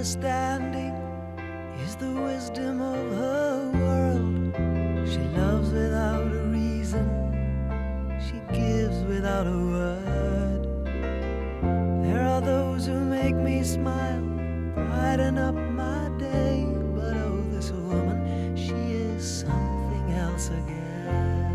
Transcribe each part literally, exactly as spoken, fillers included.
understanding is the wisdom of her world. She loves without a reason, she gives without a word. There are those who make me smile, brighten up my day, but oh, this woman, she is something else again.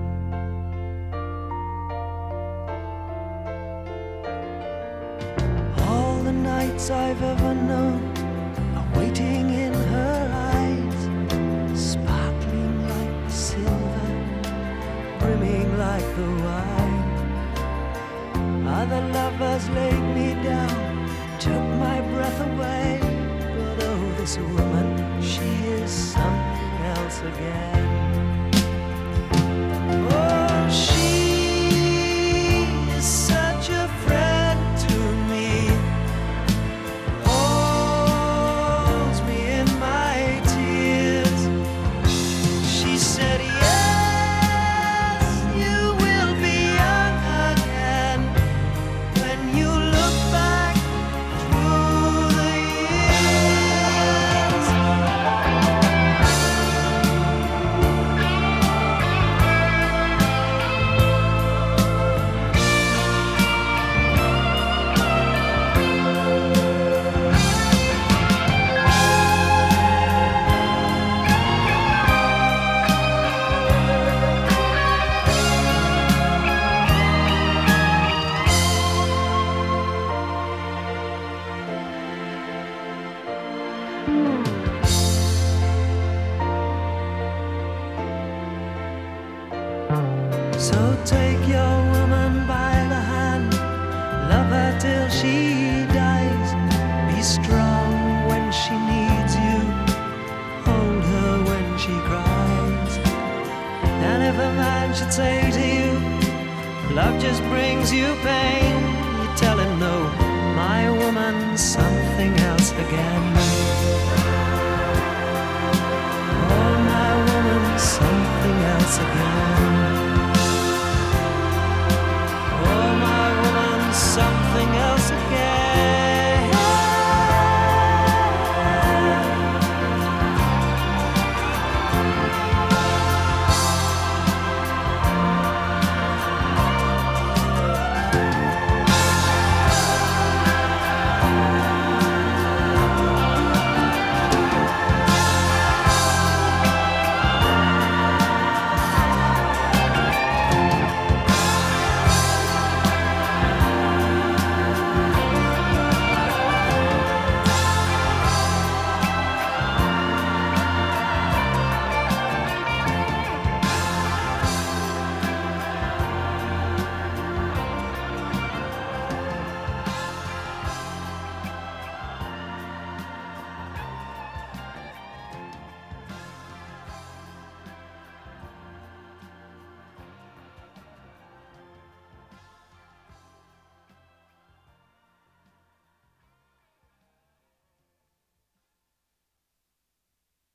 All the nights I've ever known are waiting in her eyes, sparkling like the silver, brimming like the wine. Other lovers laid me down, took my breath away, but oh, this woman, she is something else again. Oh, she is such a friend to me, holds me in my tears. She said, yes, you will be young again when you look back through the years. So take your woman by the hand, love her till she dies. Be strong when she needs you, hold her when she cries. And if a man should say to you, love just brings you pain, you tell him no, my woman's something else again.